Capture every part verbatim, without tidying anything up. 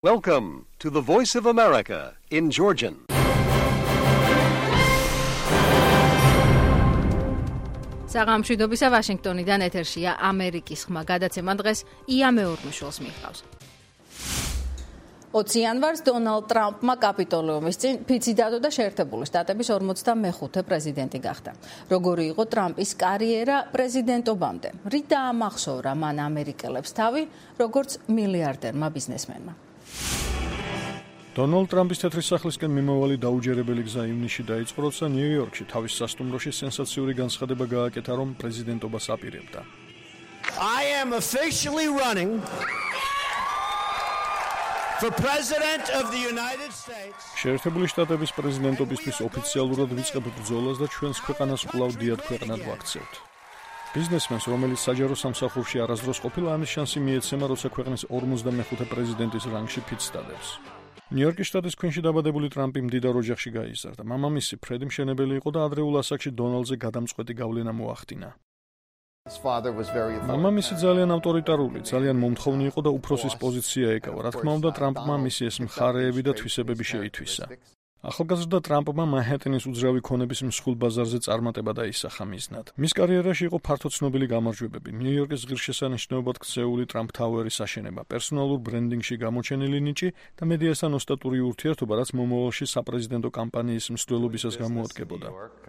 Welcome to the Voice of America in Georgian. საღამოშვიდობისა ვაშინგტონიდან ეთერშია ამერიკის ხმა. გადაცემა დღეს ია მეურნეშვილს მიჰყავს. ოცი იანვარს დონალდ ტრამპმა კაპიტოლიუმის წინ ფიცი დადო და შეერთებული შტატების ორმოცდამეხუთე პრეზიდენტი გახდა. როგორი იყო ტრამპის კარიერა პრეზიდენტობამდე? რით დაამახსოვრა მან ამერიკელებს თავი, როგორც მილიარდერმა ბიზნესმენმა? დონალდ ტრამპის თეთრი სახლისკენ მიმავალი დაუჯერებელი გზა ივნისში დაიწყო, როცა ნიუ-იორკში თავის სასტუმროში სენსაციური განცხადება გააკეთა, რომ პრეზიდენტობას აპირებდა. I am officially running for president of the United States. შეერთებული შტატების პრეზიდენტობისთვის ოფიციალურად ვიწყებ ბრძოლას და ჩვენს ქვეყანას კვლავ დიად ქვეყნად ვაქცევთ. ბიზნესმენს, რომელიც საჯარო სამსახურში არასდროს ყოფილა, ამის შანსი მიეცემა, როცა ქვეყნის ორმოცდამეხუთე პრეზიდენტის რანგში ფიცს დადებს. ნიუ-იორკის შტატის ქვინში დაბადებული ტრამპი მდიდარ ოჯახში გაიზარდა. მამამისი ფრედი მშენებელი იყო და ადრეულ ასაკში დონალდზე გადამწყვეტი გავლენა მოახდინა. მამამისი ძალიან ავტორიტარული, ძალიან მომთხოვნი იყო და უფროსის პოზიცია ეკავა. რა თქმა უნდა, ტრამპმა მისი ეს მხარეები და თვისებები შეითვისა. ახალგაზრდა ტრამპმა მანჰეტენის უძრავი ქონების მსხვილ ბაზარზე წარმატება დაისახა მიზნად. მის კარიერაში იყო ფართო ცნობილი გამარჯვებები. ნიუ-იორკის ღირსშესანიშნაობად ქცეული ტრამპ თაუერის აშენება, პერსონალურ ბრენდინგში გამოჩენილი ნიჭი და მედიასთან ოსტატური ურთიერთობა, რაც მომავალში sapprezidento კამპანიის მსვლელობისას გამოადგებოდა.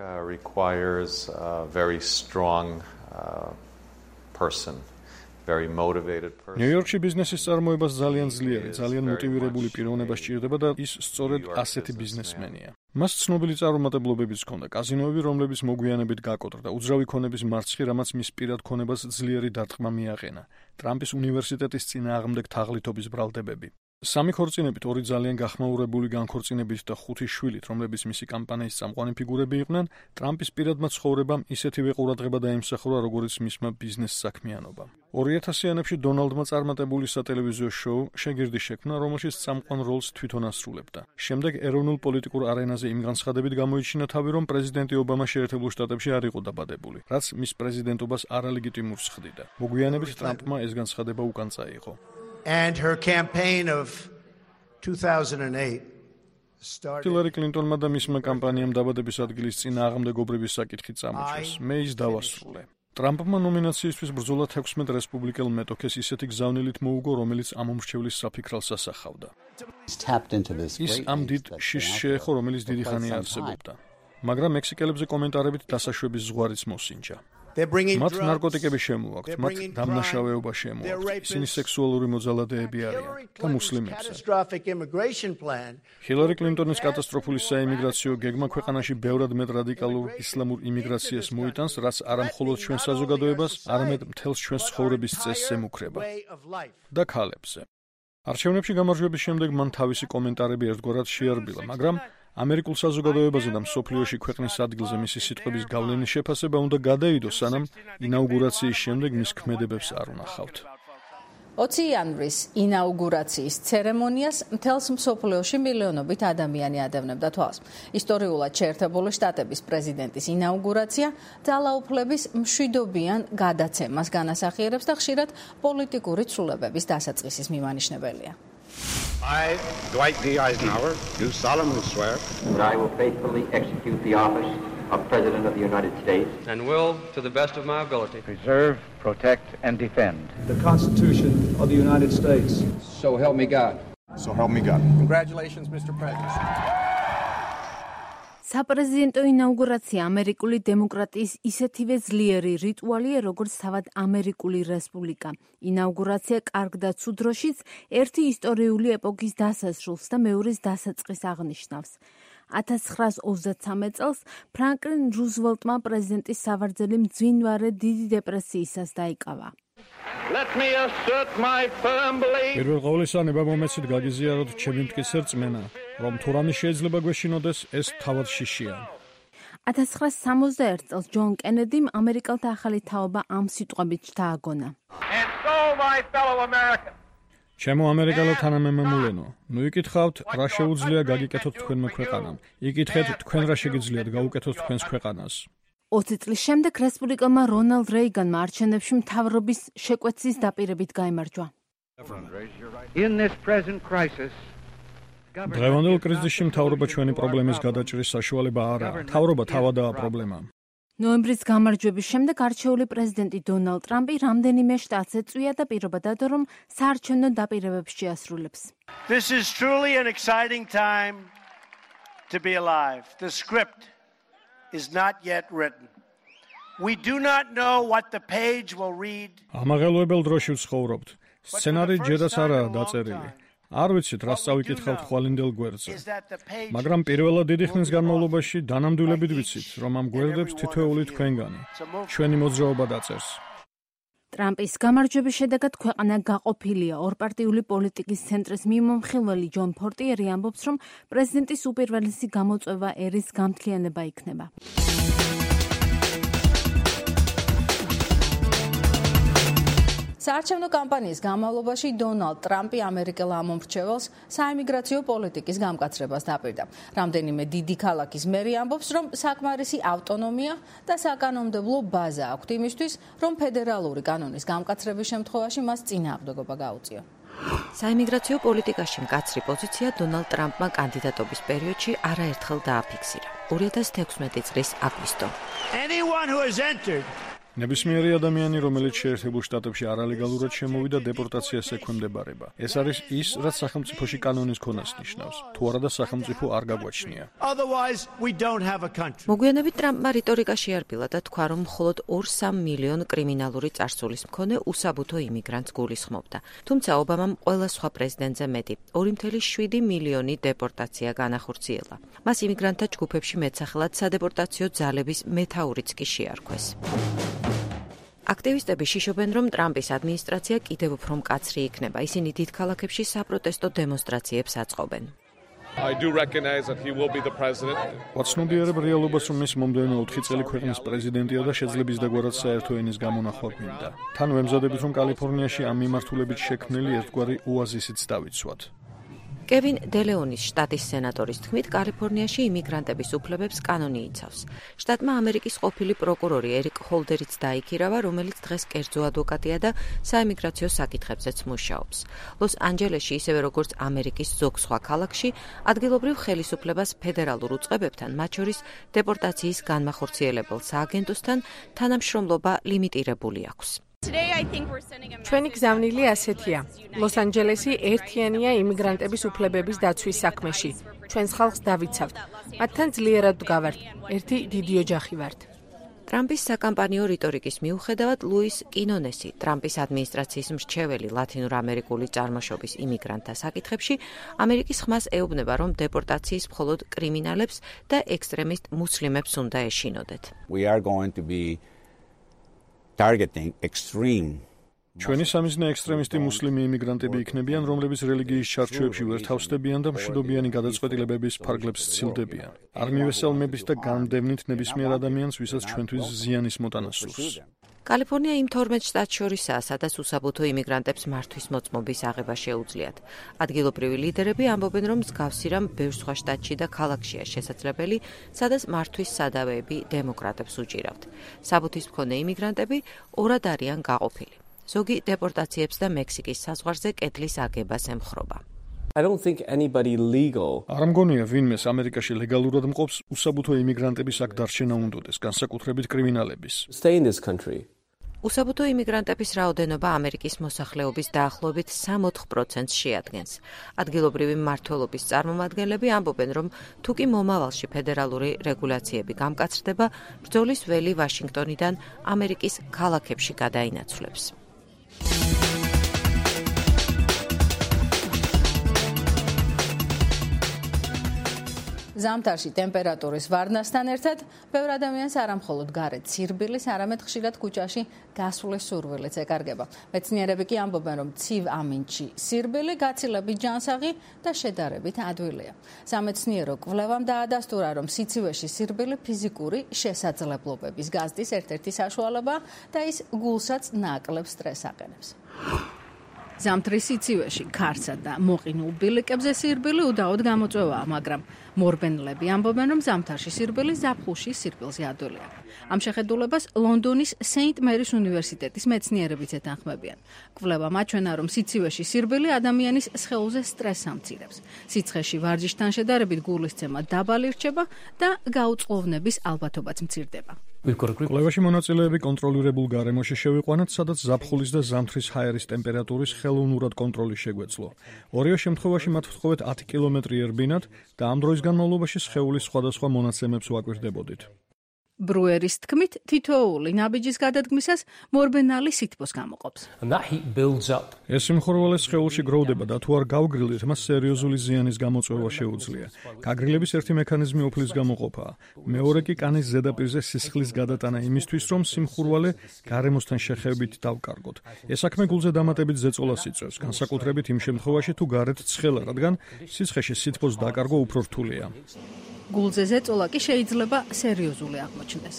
Very motivated person. ნიუ-იორკში ბიზნესის წარმოებას ძალიან ძლიერი, ძალიან მოტივირებული პიროვნება სჭირდება და ის სწორედ ასეთი ბიზნესმენია. მას ცნობილი წარუმატებლობებიც ჰქონდა, კაზინოები, რომლებიც მოგვიანებით გაკოტრდა, უძრავი ქონების მარცხი, რამაც მის პირად ქონებას ძლიერი დარტყმა მიაყენა. ტრამპის უნივერსიტეტის წინააღმდეგ თაღლითობის ბრალდებები. სამი ქორწინებით, ორი ძალიან გახმაურებული განქორწინებით და ხუთი შვილით, რომლებიც მისი კამპანიის წამყვანი ფიგურები იყვნენ, ტრამპის პირადმა ცხოვრებამ ისეთივე ყურადღება დაიმსახურა, როგორც მისმა ბიზნეს საქმიანობამ. ორი ათასიანებში დონალდმა წარმატებული სატელევიზიო შოუ „შეგირდი შექმნა“, რომელშიც წამყვან როლს თვითონ ასრულებდა. შემდეგ ეროვნულ პოლიტიკურ არენაზე იმ განცხადებით გამოიჩინა თავი, რომ პრეზიდენტი ობამა შეერთებულ შტატებში არ იყო დაბადებული, რაც მის პრეზიდენტობას არალეგიტიმურს ხდიდა. მოგვიანებით ტრამპმა ეს განცხადება უკან წაიღო. And her campaign of two thousand eight started. ჰილარი კლინტონმა და მისმა კამპანიამ დაბადების ადგილის წინააღმდეგობრივი საკითხი წამოჭრეს. მე ის დავასრულე. ტრამპმა ნომინაციისთვის ბრძოლა თექვსმეტ რესპუბლიკელ მეტოქეს ისეთი გზავნილით მოუგო, რომელიც ამომრჩევლის საფიქრალს ასახავდა. ის ამ დიდ შიშს შეეხო, რომელიც დიდი ხანია არსებობდა. მაგრამ მექსიკელებზე კომენტარებით დასაშვების ზღვარიც მოსინჯა. მათ ნარკოტიკები შემოაქვთ, მათ დამნაშავეობა შემოაქვთ, ისინი სექსუალური მოძალადეები არიან და მუსლიმებზე. ჰილარი კლინტონის კატასტროფული საიმიგრაციო გეგმა ქვეყანაში ბევრად მეტ რადიკალურ ისლამურ იმიგრაციას მოიტანს, რაც არა მხოლოდ ჩვენ საზოგადოებას, არამედ მთელს ჩვენს ცხოვრების წესს ემუქრება და ქალებზე. არჩევნებში გამარჯვების შემდეგ მან თავისი კომენტარები ერთგვარად შეარბილა, მაგრამ ამერიკულ საზოგადოებაზე და მსოფლიოში ქვეყნის ადგილზე მისი სიტყვების გავლენის შეფასება უნდა გადაიდოს, სანამ ინაუგურაციის შემდეგ მის ქმედებებს არ უნახავთ. ოცი იანვრის ინაუგურაციის ცერემონიას მთელს მსოფლიოში მილიონობით ადამიანი ადევნებდა თვალს. ისტორიულად შეერთებული შტატების პრეზიდენტის ინაუგურაცია ძალაუფლების მშვიდობიან გადაცემას განასახიერებს და ხშირად პოლიტიკური ცვლილებების დასაწყისის მიმანიშნებელია. I, Dwight D. Eisenhower, do solemnly swear that I will faithfully execute the office of President of the United States and will, to the best of my ability, preserve, protect, and defend the Constitution of the United States. So help me God. So help me God. Congratulations, Mister President. საპრეზიდენტო ინაუგურაცია ამერიკული დემოკრატიის ისეთივე ძლიერი რიტუალია, როგორც თავად ამერიკული რესპუბლიკა. ინაუგურაცია კარგ და ცუდ დროშიც ერთი ისტორიული ეპოქის დასასრულს და მეორის დასაწყისს აღნიშნავს. ათას ცხრაას ოცდათსამეტ წელს ფრანკლინ რუზველტმა პრეზიდენტის სავარძელი მძვინვარე დიდი დეპრესიისას დაიკავა. Let me assert my firm belief. პირველ ყოვლისა ნება მომეცით გაგიზიაროთ ჩემი მტკიცე რწმენა, რომ თუ რამე შეიძლება გვეშინოდეს, ეს თავად შიშია. ათას ცხრაას სამოცდაერთ წელს ჯონ კენედიმ ამერიკელთა ახალი თაობა ამ სიტყვებით დააგონა. And so my fellow Americans. ჩემო ამერიკელო თანამემამულენო, ნუ იკითხავთ, რა შეუძლია გაგიკეთოთ თქვენმა ქვეყანამ. იკითხეთ, თქვენ რა შეგიძლიათ გაუკეთოთ თქვენს ქვეყანას. ოცი წლის შემდეგ რესპუბლიკელმა რონალდ რეიგანმა არჩევნებში მთავრობის შეკვეცის დაპირებით გაიმარჯვა. In this present crisis, დღევანდელ კრიზისში მთავრობა ჩვენი პრობლემის გადაჭრის საშუალება არაა. მთავრობა თავადაა პრობლემა. ნოემბრის გამარჯვების შემდეგ არჩეული პრეზიდენტი დონალდ ტრამპი რამდენიმე შტატს ეწვია და პირობა დადო, რომ საარჩევნო დაპირებებს შეასრულებს. This is truly an exciting time to be alive. The script is not yet written. We do not know what the page will read. ამაღელვებელ დროში ვცხოვრობთ. სცენარი ჯერაც არაა დაწერილი. არ ვიცით, რას წავიკითხავთ ხვალინდელ გვერდზე. მაგრამ პირველად დიდი ხნის განმავლობაში დანამდვილებით ვიცით, რომ ამ გვერდებს თითოეული თქვენგანი ჩვენი მოძრაობა დაწერს. ტრამპის გამარჯვების შედეგად ქვეყანა გაყოფილია. ორპარტიული პოლიტიკის ცენტრის მიმომხილველი ჯონ ფორტიერი ამბობს, რომ პრეზიდენტის უპირველესი გამოწვევა ერის გამთლიანება იქნება. საარჩევნო კამპანიის განმავლობაში დონალდ ტრამპი ამერიკელ ამომრჩეველს საიმიგრაციო პოლიტიკის გამკაცრებას დაპირდა. რამდენიმე დიდი ქალაქის მერი ამბობს, რომ საკმარისი ავტონომია და საკანონმდებლო ბაზა აქვთ იმისთვის, რომ ფედერალური კანონის გამკაცრების შემთხვევაში მას წინააღმდეგობა გაუწიო. საიმიგრაციო პოლიტიკაში მკაცრი პოზიცია დონალდ ტრამპმა კანდიდატობის პერიოდში არაერთხელ დააფიქსირა. ორი ათას თექვსმეტი წლის აგვისტო. Anyone who has entered ნებისმიერი ადამიანი, რომელიც შეერთებულ შტატებში არალეგალურად შემოვიდა, დეპორტაციას ექვემდებარება. ეს არის ის, რაც სახელმწიფოში კანონის ქონას ნიშნავს. თუ არა და სახელმწიფო არ გაგვაჩნია. მოგვიანებით ტრამპმა რიტორიკაში არბილა და თქვა, რომ მხოლოდ ორ სამ მილიონ კრიმინალური წარსულის მქონე უსაბუთო იმიგრანტს გულისხმობდა. თუმცა ობამამ ყველა სხვა პრეზიდენტზე მეტი, ორი წუთი შვიდი მილიონი დეპორტაცია განახორციელა. მას იმიგრანტთა ჯგუფებში მეტსახელად სადეპორტაციო ძალების მეთაურიც კი შეარქვეს. აქტივისტები შიშობენ, რომ ტრამპის ადმინისტრაცია კიდევ უფრო მკაცრი იქნება. ისინი დიდ ქალაქებში საპროტესტო დემონსტრაციებს აწყობენ. ვაცნობიერებ რეალობას, რომ ის მომდევნო ოთხი წელი ქვეყნის პრეზიდენტია და შეძლებს დაგვარად საერთო ენის გამონახვა გვინდა. თან ვემზადებით, რომ კალიფორნიაში ამ მიმართულებით შექმნილი ერთგვარი ოაზისიც დავიცვათ. კევინ დელეონის შტატის სენატორის თქმით, კალიფორნიაში იმიგრანტების უფლებებს კანონი იცავს. შტატმა ამერიკის ყოფილი პროკურორი ერიკ ჰოლდერიც დაიქირავა, რომელიც დღეს კერძო ადვოკატია და საიმიგრაციო საკითხებზეც მუშაობს. ლოს-ანჯელესში, ისევე როგორც ამერიკის ზოგ სხვა ქალაქში, ადგილობრივ ხელისუფლებას ფედერალურ უწყებებთან, მათ შორის დეპორტაციის განმახორციელებელ სააგენტოსთან თანამშრომლობა ლიმიტირებული აქვს. ჩვენი გზავნილი ასეთია. ლოს-ანჯელესი ერთიანია იმიგრანტების უფლებების დაცვის საქმეში. ჩვენს ხალხს დავიცავთ. მათთან ძლიერად ვდგავართ. ერთი დიდი ოჯახი ვართ. ტრამპის საკამპანიო რიტორიკის მიუხედავად, ლუის კინონესი, ტრამპის ადმინისტრაციის მრჩეველი ლათინურ-ამერიკული წარმოშობის იმიგრანტთა საკითხებში, ამერიკის ხმას ეუბნება, რომ დეპორტაციის მხოლოდ კრიმინალებს და ექსტრემისტ მუსლიმებს უნდა ეშინოდეთ. targeting extreme ჩვენი სამიზნე ექსტრემისტი მუსლიმი იმიგრანტები იქნებიან, რომლებიც რელიგიის ჩარჩოებში ვერ თავსდებიან და მშვიდობიანი გადაწყვეტილებების ფარგლებს სცილდებიან. არ მივესალმებით და გამდევნით ნებისმიერ ადამიანს, ვისაც ჩვენთვის ზიანის მოტანა სურს. კალიფორნია იმ თორმეტ შტატს შორისაა, სადაც უსაბუთო იმიგრანტებს მართვის მოწმობის აღება შეუძლიათ. ადგილობრივი ლიდერები ამბობენ, რომ მსგავსი რამ ბევრ სხვა შტატში და ქალაქშია შესაძლებელი, სადაც მართვის სადავეები დემოკრატებს უჭირავთ. საბუთის მქონე იმიგრანტები ორად არიან გაყოფილი. ზოგი დეპორტაციებს და მექსიკის საზღვარზე კედლის აგებას ემხრობა. I don't think anybody legal. არ მგონია ვინმეს ამერიკაში ლეგალურად მყოფს უსაბუთო იმიგრანტების აქ დარჩენა უნდოდეს, განსაკუთრებით კრიმინალების. Stay in this country. უსაბუთო იმიგრანტების რაოდენობა ამერიკის მოსახლეობის დაახლოებით სამოთხ პროცენტს შეადგენს. ადგილობრივი მმართველობის წარმომადგენლები ამბობენ, რომ თუ კი მომავალში ფედერალური რეგულაციები გამკაცრდება, ბრძოლის ველი ვაშინგტონიდან ამერიკის ქალაქებში გადაინაცვლებს. ზამთარში ტემპერატურის ვარდნასთან ერთად ბევრ ადამიანს არამხოლოდ გარეთ სირბილის, არამედ ხშირად ქუჩაში გასვლის სურვილიც ეკარგება. მეცნიერები კი ამბობენ, რომ ცივ ამინდში სირბილი გაცილებით ჯანსაღი და შედარებით ადვილია. სამეცნიერო კვლევამ დაადასტურა, რომ სიცივეში სირბილი ფიზიკური შესაძლებლობების გაზრდის ერთ-ერთი საშუალებაა და ის გულსაც ნაკლებ სტრესს აყენებს. ზამთრის სიცივეში ქარსა და მოყინულ ბილიკებზე სირბილი უდაოდ გამოწვევაა, მაგრამ მორბენლები ამბობენ, რომ ზამთარში სირბილი ზაფხულში სირბილზე ადვილია. ამ შეხედულებას ლონდონის სეინტ მერის უნივერსიტეტის მეცნიერებიც ეთანხმებიან. კვლევა მაჩვენა, რომ სიცივეში სირბილი ადამიანის სხეულზე სტრესს ამცირებს. სიცხეში ვარჯიშთან შედარებით გულისცემა დაბალი რჩება და გაუწყოვნების ალბათობაც მცირდება. კვლევაში მონაწილეები კონტროლირებულ გარემოში შევიყვანათ, სადაც ზაფხულის და ზამთრის ჰაერის ტემპერატურის ხელოვნურად კონტროლი შეგვეძლო. ორივე შემთხვევაში მათ ვთხოვეთ ათი კილომეტრი ერბინათ და ამ დროის განმავლობაში სხეულის სხვადასხვა მონაცემებს ვაკვირდებოდით. ბრუერის თქმით, თითოეული ნაბიჯის გადადგმისას მორბენალი სითბოს გამოყოფს. ეს სიმხურვალე სხეულში გროვდება და თუ არ გავგრილდით, მას სერიოზული ზიანის გამოწვევა შეუძლია. გაგრილების ერთი მექანიზმი უფლის გამოყოფაა. მეორე კი კანის ზედაპირზე სისხლის გადატანა იმისთვის, რომ სიმხურვალე გარემოსთან შეხებებით დავკარგოთ. ეს საქმე გულზე დამატებით ზეწოლას იწვევს, განსაკუთრებით იმ შემთხვევაში, თუ გარეთ ცხელა, რადგან სიცხეში სითბოს დაკარგვა უფრო რთულია. გულზე ზეწოლა კი შეიძლება სერიოზული აღმოჩნდეს.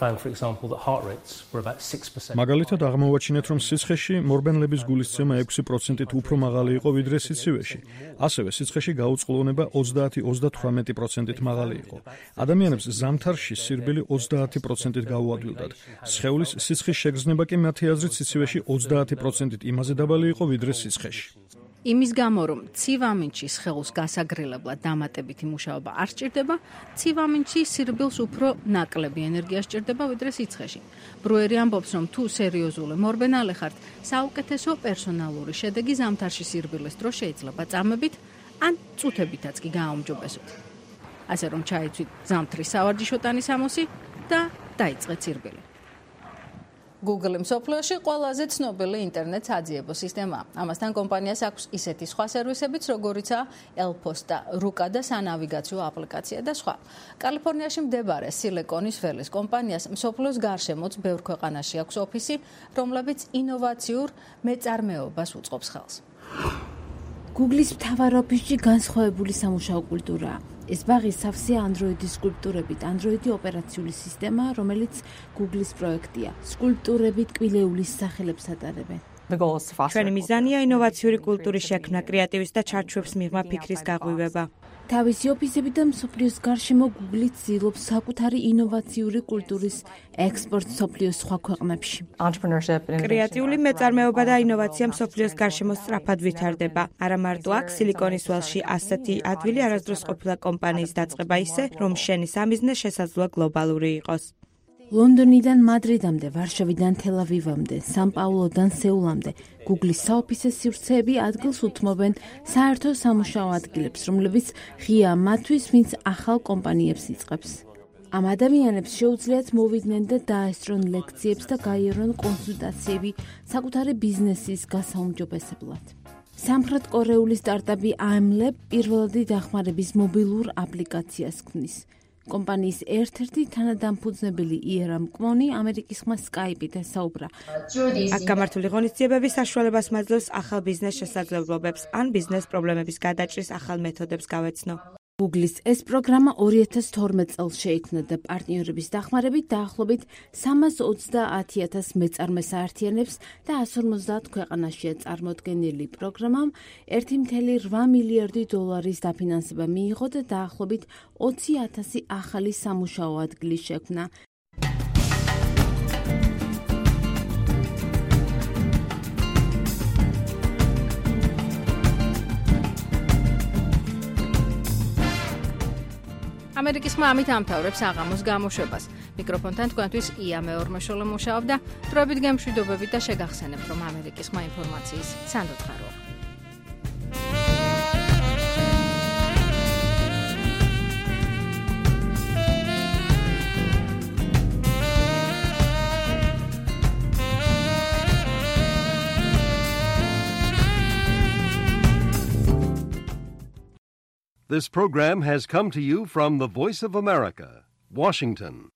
მაგალითად აღმოვაჩინეთ, რომ სიცხეში მორბენლების გულისცემა ექვსი პროცენტით უფრო მაღალი იყო ვიდრე სიცივეში. ასევე სიცხეში გაუწყლოვნება ოცდაათი ოცდათვრამეტი პროცენტით მაღალი იყო. ადამიანებს ზამთარში სირბილი ოცდაათი პროცენტით გაუადვილდათ. სხეულის სიცხის შეგრძნება კი მათი აზრით სიცივეში ოცდაათი პროცენტით იმაზე დაბალი იყო ვიდრე სიცხეში. იმის გამო, რომ ცივ ამინდში სხეულს გასაგრილებლად დამატებითი მუშაობა არ სჭირდება, ცივ ამინდში სირბილს უფრო ნაკლები ენერგია სჭირდება ვიდრე სიცხეში. ბრუერი ამბობს, რომ თუ სერიოზული მორბენალე ხართ, საუკეთესო პერსონალური შედეგი ზამთარში სირბილის დროს შეიძლება წამებით ან წუთებითაც კი გააუმჯობესოთ. ასე რომ ჩაიცვით ზამთრის სავარჯიშო ტანისამოსი და დაიწყეთ სირბილი. Google მსოფლიოში ყველაზე ცნობილი ინტერნეტ საძიებო სისტემაა. ამასთან კომპანიას აქვს ისეთი სხვა სერვისებიც, როგორიცაა ელფოსტა, რუკა და სანავიგაციო აპლიკაცია და სხვა. კალიფორნიაში მდებარე სილიკონის ველის კომპანიას მსოფლიოს გარშემოც ბევრ ქვეყანაში აქვს ოფისი, რომლებიც ინოვაციურ მეწარმეობას უწყობს ხელს. Google-ის მთავარ ოფისში განსხვავებული სამუშაო კულტურაა. ეს ბაღი სავსეა Android-ის სკულპტურებით, Android-ი ოპერაციული სისტემა, რომელიც Google-ის პროექტია. სკულპტურებით კვილეულის სახელებს ატარებენ. ჩვენი მიზანია ინოვაციური კულტურის შექმნა, კრეატივის და ჩარჩოების მიღმა ფიქრის გაღვივება. თავისი ოფისები და მსოფლიოს გარშემო Google-ი ცდილობს საკუთარი ინოვაციური კულტურის ექსპორტს მსოფლიოს სხვა ქვეყნებში. კრეატიული მეწარმეობა და ინოვაცია მსოფლიოს გარშემო სწრაფად ვითარდება. არა მარტო აქ, სილიკონის ველში ასეთი ადვილი არასდროს ყოფილა კომპანიის დაწყება ისე, რომ შენი სამიზნე შესაძლოა გლობალური იყოს. ლონდონიდან მადრიდამდე, ვარშავიდან თელ-ავივამდე, სან-პაულოდან სეულამდე Google-ის საოფისე სივრცეები ადგილს უთმობენ საერთო სამუშაო ადგილებს, რომლებიც ღია მათთვის, ვინც ახალ კომპანიებს იწყებს. ამ ადამიანებს შეუძლიათ მოვიდნენ და დაესწრონ ლექციებს და გაიარონ კონსულტაციები საკუთარი ბიზნესის გასაუმჯობესებლად. სამხრეთ კორეული სტარტაპი აემლებ პირველადი დახმარების მობილურ აპლიკაციას ქმნის. კომპანიის ერთ-ერთი თანადამფუძნებელი იერა მკმონი ამერიკის ხმა Skype-ით ესაუბრა. აქ გამართული ღონისძიებები საშუალებას მაძლევს ახალ ბიზნეს შესაძლებლობებს ან ბიზნეს პრობლემების გადაჭრის ახალ მეთოდებს გავეცნო. Google-ის ეს პროგრამა ორი ათას თორმეტ წელს შეიქმნა და პარტნიორების დახმარებით დაახლოებით სამას ოცდაათი ათას მეწარმეს აერთიანებს და εκατს ორმოცდაათ ქვეყანაშია წარმოდგენილი პროგრამამ ერთი კoma რვა მილიარდი დოლარის დაფინანსება მიიღო და დაახლოებით ოცი ათასი ახალი სამუშაო ადგილი შექმნა. ამერიკის ხმა ამით ამთავრებს აღამოს გამოშვებას. მიკროფონთან თქვენთვის ია მეორმაშოლე მუშაობდა. დროებით გემშვიდობებით და შეგახსენებთ, რომ ამერიკის ხმა ინფორმაციის სანდოთხაროა. This program has come to you from the Voice of America, Washington.